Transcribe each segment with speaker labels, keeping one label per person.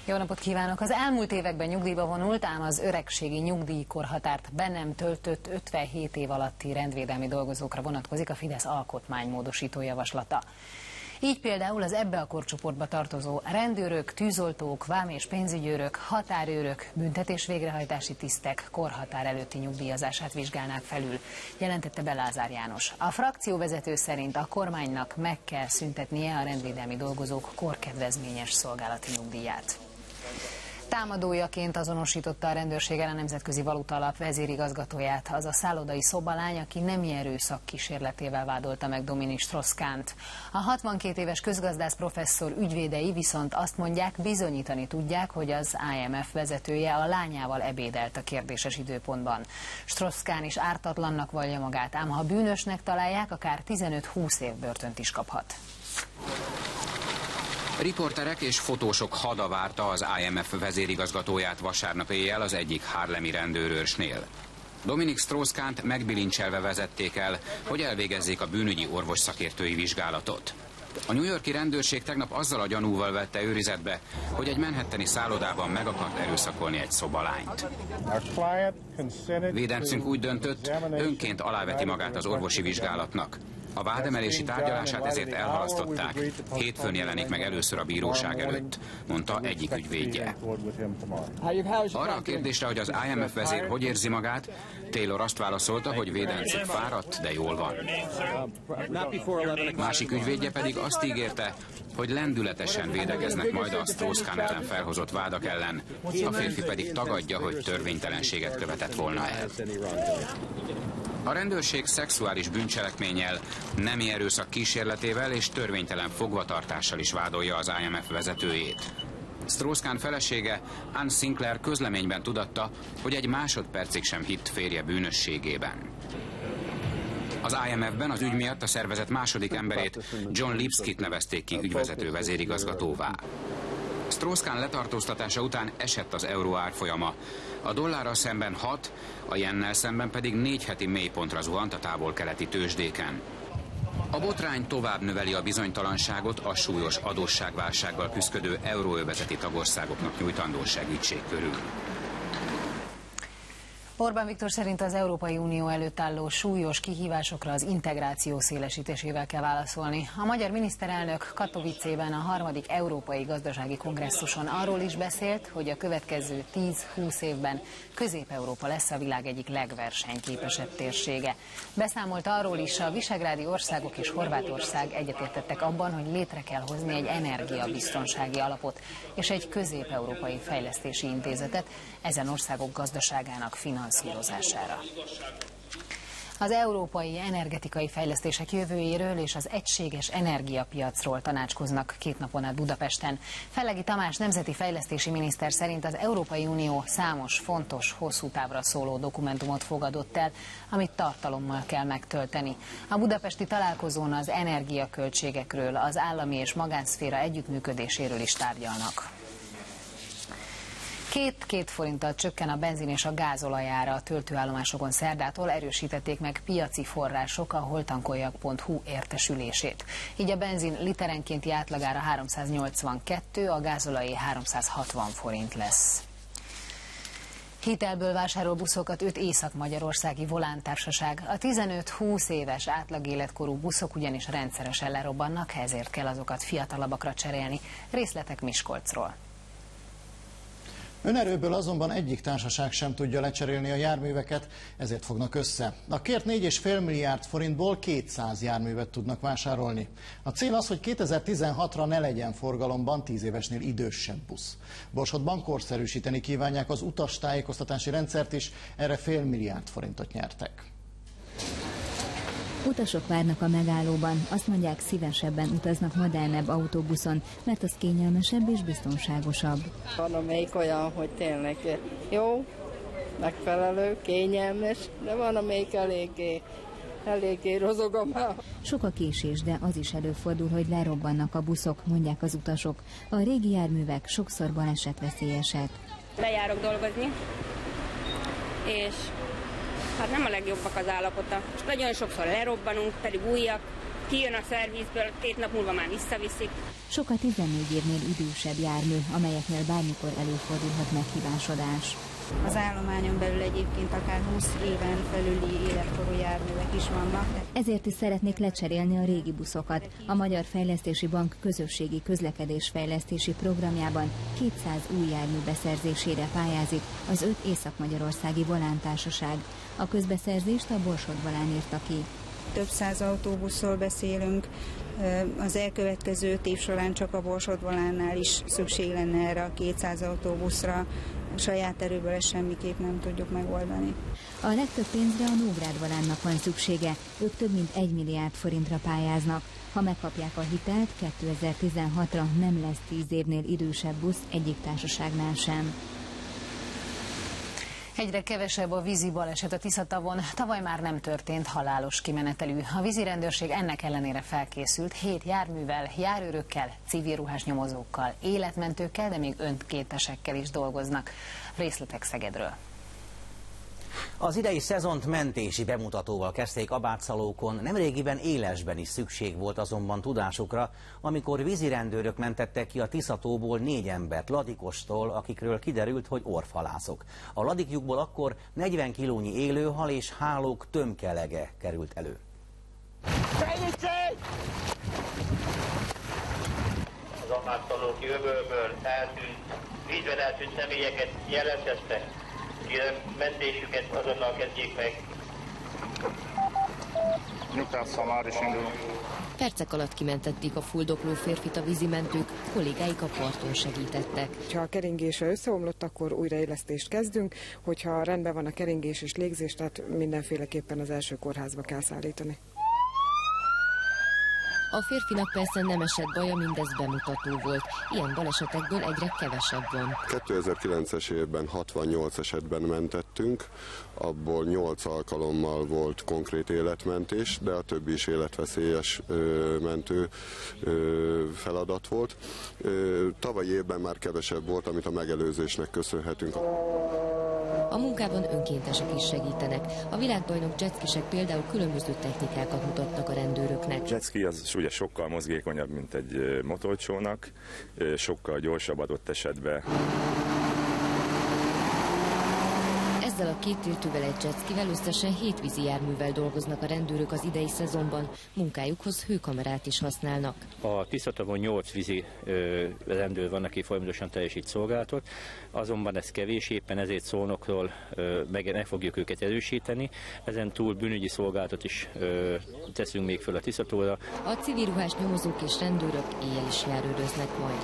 Speaker 1: Jó napot kívánok! Az elmúlt években nyugdíjba vonult, ám az öregségi nyugdíjkorhatárt be nem töltött 57 év alatti rendvédelmi dolgozókra vonatkozik a Fidesz alkotmánymódosító javaslata. Így például az ebbe a korcsoportba tartozó rendőrök, tűzoltók, vám- és pénzügyőrök, határőrök, büntetés végrehajtási tisztek korhatár előtti nyugdíjazását vizsgálnák felül, jelentette be Lázár János. A frakcióvezető szerint a kormánynak meg kell szüntetnie a rendvédelmi dolgozók korkedvezményes szolgálati nyugdíját. Támadójaként azonosította a rendőrség el a Nemzetközi Valuta Alap vezérigazgatóját, az a szállodai szobalány, aki nemi erőszak kísérletével vádolta meg Dominique Strauss-Kahnt. A 62 éves közgazdász professzor ügyvédei viszont azt mondják, bizonyítani tudják, hogy az IMF vezetője a lányával ebédelt a kérdéses időpontban. Strauss-Kahn is ártatlannak vallja magát, ám ha bűnösnek találják, akár 15-20 év börtönt is kaphat.
Speaker 2: Riporterek és fotósok hada várta az IMF vezérigazgatóját vasárnap éjjel az egyik harlemi rendőrőrsnél. Dominique Strauss-Kahnt megbilincselve vezették el, hogy elvégezzék a bűnügyi orvos szakértői vizsgálatot. A New York-i rendőrség tegnap azzal a gyanúval vette őrizetbe, hogy egy manhattani szállodában meg akart erőszakolni egy szobalányt. Védencünk úgy döntött, önként aláveti magát az orvosi vizsgálatnak. A vádemelési tárgyalását ezért elhalasztották. Hétfőn jelenik meg először a bíróság előtt, mondta egyik ügyvédje. Arra a kérdésre, hogy az IMF vezér hogy érzi magát, Taylor azt válaszolta, hogy védencük fáradt, de jól van. Másik ügyvédje pedig azt ígérte, hogy lendületesen védekeznek majd a Strauss-Kahn ellen felhozott vádak ellen, a férfi pedig tagadja, hogy törvénytelenséget követett volna el. A rendőrség szexuális bűncselekménnyel, nemi erőszak kísérletével és törvénytelen fogvatartással is vádolja az IMF vezetőjét. Strauss-Kahn felesége, Ann Sinclair közleményben tudatta, hogy egy másodpercig sem hitt férje bűnösségében. Az IMF-ben az ügy miatt a szervezet második emberét, John Lipskit nevezték ki ügyvezető vezérigazgatóvá. Strauss-Kahn letartóztatása után esett az euró árfolyama. A dollárral szemben 6, a jennel szemben pedig 4 heti mélypontra zuhant a távol-keleti tőzsdéken. A botrány tovább növeli a bizonytalanságot a súlyos adósságválsággal küszködő euróövezeti tagországoknak nyújtandó segítség körül.
Speaker 1: Orbán Viktor szerint az Európai Unió előtt álló súlyos kihívásokra az integráció szélesítésével kell válaszolni. A magyar miniszterelnök Katowicében a 3. Európai Gazdasági Kongresszuson arról is beszélt, hogy a következő 10-20 évben Közép-Európa lesz a világ egyik legversenyképesebb térsége. Beszámolt arról is, a visegrádi országok és Horvátország egyetértettek abban, hogy létre kell hozni egy energiabiztonsági alapot és egy közép-európai fejlesztési intézetet ezen országok gazdaságának finanszírozására. Az európai energetikai fejlesztések jövőjéről és az egységes energiapiacról tanácskoznak 2 napon át Budapesten. Fellegi Tamás nemzeti fejlesztési miniszter szerint az Európai Unió számos fontos, hosszú távra szóló dokumentumot fogadott el, amit tartalommal kell megtölteni. A budapesti találkozón az energiaköltségekről, az állami és magánszféra együttműködéséről is tárgyalnak. 2 forinttal csökken a benzin és a gázolajára a töltőállomásokon szerdától, erősítették meg piaci források a holtankoljak.hu értesülését. Így a benzin literenkénti átlagára 382, a gázolajé 360 forint lesz. Hitelből vásárol buszokat 5 észak-magyarországi volántársaság. A 15-20 éves átlagéletkorú buszok ugyanis rendszeresen lerobbannak, ezért kell azokat fiatalabbakra cserélni. Részletek Miskolcról.
Speaker 3: Önerőből azonban egyik társaság sem tudja lecserélni a járműveket, ezért fognak össze. A kért 4,5 milliárd forintból 200 járművet tudnak vásárolni. A cél az, hogy 2016-ra ne legyen forgalomban 10 évesnél idősebb busz. Borsodban korszerűsíteni kívánják az utastájékoztatási rendszert is, erre fél milliárd forintot nyertek.
Speaker 4: Utasok várnak a megállóban, azt mondják, szívesebben utaznak modernebb autóbuszon, mert az kényelmesebb és biztonságosabb.
Speaker 5: Van amelyik olyan, hogy tényleg jó, megfelelő, kényelmes, de van amelyik eléggé rozogom.
Speaker 4: Sok a késés, de az is előfordul, hogy lerobbannak a buszok, mondják az utasok. A régi járművek sokszor balesetveszélyesek.
Speaker 6: Bejárok dolgozni, és hát nem a legjobbak az állapota. És nagyon sokszor lerobbanunk, pedig újak, kijön a szervizből, 2 nap múlva már visszaviszik.
Speaker 4: Sok a 14 évnél idősebb jármű, amelyeknél bármikor előfordulhat meghibásodás.
Speaker 7: Az állományon belül egyébként akár 20 éven felüli életkorú járművek is vannak.
Speaker 4: Ezért is szeretnék lecserélni a régi buszokat. A Magyar Fejlesztési Bank közösségi közlekedésfejlesztési programjában 200 új jármű beszerzésére pályázik az 5 észak-magyarországi volántársaság. A közbeszerzést a Borsod-Volán írta ki.
Speaker 7: Több száz autóbuszról beszélünk, az elkövetkező 5 év során csak a Borsod-Volánnál is szükség lenne erre a 200 autóbuszra. A saját erőből ezt semmiképp nem tudjuk megoldani.
Speaker 4: A legtöbb pénzre a Nógrád-Volánnak van szüksége, ők több mint 1 milliárd forintra pályáznak. Ha megkapják a hitelt, 2016-ra nem lesz 10 évnél idősebb busz egyik társaságnál sem.
Speaker 1: Egyre kevesebb a vízi baleset a Tiszatavon, tavaly már nem történt halálos kimenetelű. A vízirendőrség ennek ellenére felkészült 7 járművel, járőrökkel, civil ruhás nyomozókkal, életmentőkkel, de még önkéntesekkel is dolgoznak. Részletek Szegedről.
Speaker 8: Az idei szezont mentési bemutatóval kezdték Abátszalókon, nemrégiben Élesben is szükség volt azonban tudásukra, amikor vízirendőrök mentettek ki a Tiszatóból 4 embert Ladikostól, akikről kiderült, hogy orvhalászok. A ladikjukból akkor 40 kilónyi élőhal és hálók tömkelege került elő.
Speaker 9: Az Abátszalóki öbölből vízben eltűnt személyeket jelentkeztek. Mentésüket azonnal kezdjék meg.
Speaker 10: Nyugtásszal már is indulunk.
Speaker 11: Percek alatt kimentették a fuldokló férfit a vízimentők, kollégáik a parton segítettek.
Speaker 12: Ha a keringése összeomlott, akkor újraélesztést kezdünk, hogyha rendben van a keringés és légzés, tehát mindenféleképpen az első kórházba kell szállítani.
Speaker 11: A férfinak persze nem esett baja, mindez bemutató volt. Ilyen balesetekből egyre kevesebb van.
Speaker 13: 2009-es évben 68 esetben mentettünk, abból 8 alkalommal volt konkrét életmentés, de a többi is életveszélyes mentő feladat volt. Tavalyi évben már kevesebb volt, amit a megelőzésnek köszönhetünk.
Speaker 11: A munkában önkéntesek is segítenek. A világbajnok jetskisek például különböző technikákat mutatnak a rendőröknek.
Speaker 10: Jetski az ugye sokkal mozgékonyabb, mint egy motorcsónak, sokkal gyorsabb adott esetben.
Speaker 11: Ezzel a 2 tiltővel egy jetskivel összesen 7 vízi járművel dolgoznak a rendőrök az idei szezonban. Munkájukhoz hőkamerát is használnak.
Speaker 14: A Tiszatavon 8 vízi rendőr van, aki folyamatosan teljesít szolgálatot, azonban ez kevés, éppen ezért Szolnokról meg fogjuk őket erősíteni. Ezen túl bűnügyi szolgálatot is teszünk még föl a Tiszatóra.
Speaker 11: A civil ruhás nyomozók és rendőrök éjjel is járőröznek majd.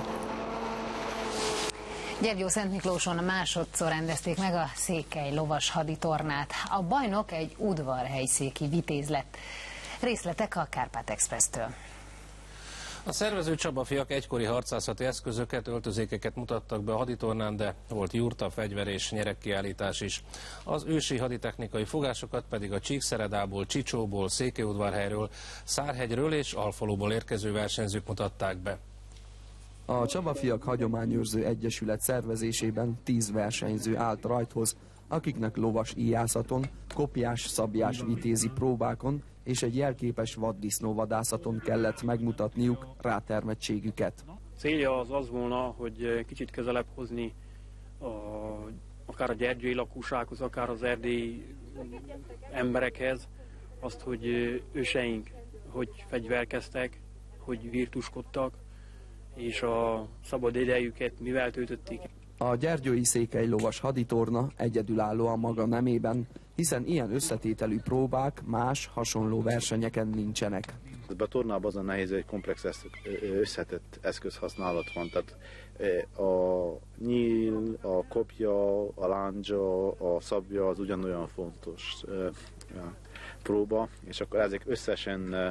Speaker 1: Gyergyószentmiklóson másodszor rendezték meg a Székely lovas haditornát. A bajnok egy udvarhelyszéki vitéz lett. Részletek a Kárpát Expresstől.
Speaker 15: A szervező Csabafiak egykori harcászati eszközöket, öltözékeket mutattak be a haditornán, de volt jurta, fegyver és nyeregkiállítás is. Az ősi haditechnikai fogásokat pedig a Csíkszeredából, Csicsóból, Székelyudvarhelyről, Szárhegyről és Alfaluból érkező versenyzők mutatták be.
Speaker 16: A Csabafiak Hagyományőrző Egyesület szervezésében 10 versenyző állt rajthoz, akiknek lovas íjászaton, kopjás, szabjás vitézi próbákon és egy jelképes vaddisznóvadászaton kellett megmutatniuk rátermettségüket.
Speaker 17: Célja az volna, hogy kicsit közelebb hozni akár a gyergyői lakósághoz, akár az erdélyi emberekhez azt, hogy őseink hogy fegyverkeztek, hogy virtuskodtak, és a szabad idejüket mivel töltötték.
Speaker 16: A gyergyói Székely lovas haditorna egyedülálló a maga nemében, hiszen ilyen összetételű próbák más hasonló versenyeken nincsenek.
Speaker 18: A tornában az a nehéz, hogy komplex összetett eszközhasználat van, tehát a nyíl, a kopja, a láncsa, a szabja az ugyanolyan fontos próba, és akkor ezek összesen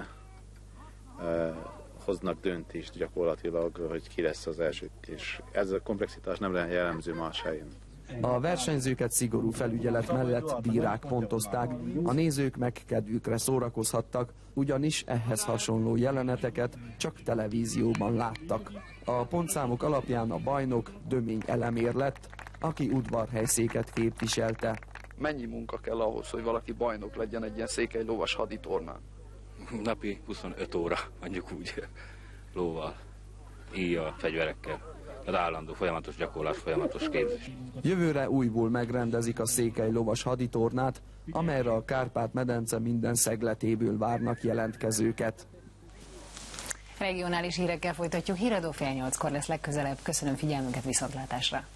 Speaker 18: hoznak döntést gyakorlatilag, hogy ki lesz az első, és ez a komplexitás nem lehet jellemző más helyen.
Speaker 16: A versenyzőket szigorú felügyelet mellett bírák pontozták, a nézők meg kedvükre szórakozhattak, ugyanis ehhez hasonló jeleneteket csak televízióban láttak. A pontszámok alapján a bajnok Dömény Elemér lett, aki udvarhelyszéket képviselte.
Speaker 19: Mennyi munka kell ahhoz, hogy valaki bajnok legyen egy ilyen Székely lovas haditornán? napi 25 óra, mondjuk úgy, lóval, íjjal, fegyverekkel. Az állandó, folyamatos gyakorlás, folyamatos képzés.
Speaker 16: Jövőre újból megrendezik a Székely lovas haditornát, amelyre a Kárpát-medence minden szegletéből várnak jelentkezőket.
Speaker 1: Regionális hírekkel folytatjuk. Híradó 7:30-kor lesz legközelebb. Köszönöm figyelmünket, viszontlátásra!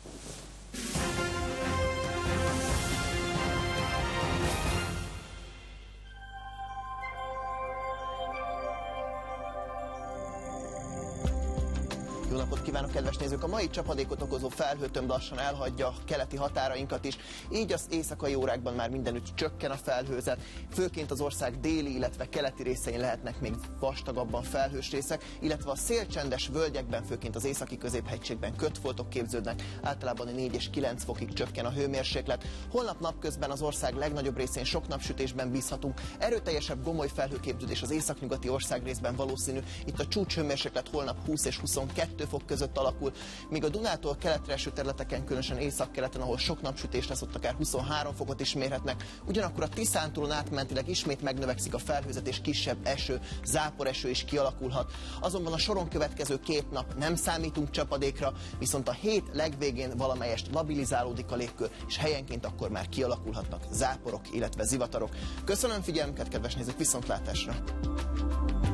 Speaker 20: Jó napot kívánok, kedves nézők! A mai csapadékot okozó felhőtömb lassan elhagyja a keleti határainkat is, így az éjszakai órákban már mindenütt csökken a felhőzet, főként az ország déli, illetve keleti részein lehetnek még vastagabban felhős részek, illetve a szélcsendes völgyekben, főként az északi középhegységben kötfoltok képződnek, általában 4 és 9 fokig csökken a hőmérséklet. Holnap napközben az ország legnagyobb részén sok napsütésben bízhatunk, erőteljesebb gomoly felhőképződés az északnyugati országrészben valószínű, itt a csúcshőmérséklet holnap 20 és 22 fok között alakul, míg a Dunától keletre eső területeken, különösen északkeleten, ahol sok napsütés lesz, ott akár 23 fokot is mérhetnek. Ugyanakkor a Tiszántúlon átmentileg ismét megnövekszik a felhőzet, és kisebb eső, záporeső is kialakulhat. Azonban a soron következő 2 nap nem számítunk csapadékra, viszont a hét legvégén valamelyest labilizálódik a légkör, és helyenként akkor már kialakulhatnak záporok, illetve zivatarok. Köszönöm figyelmüket, kedves nézők, viszontlátásra!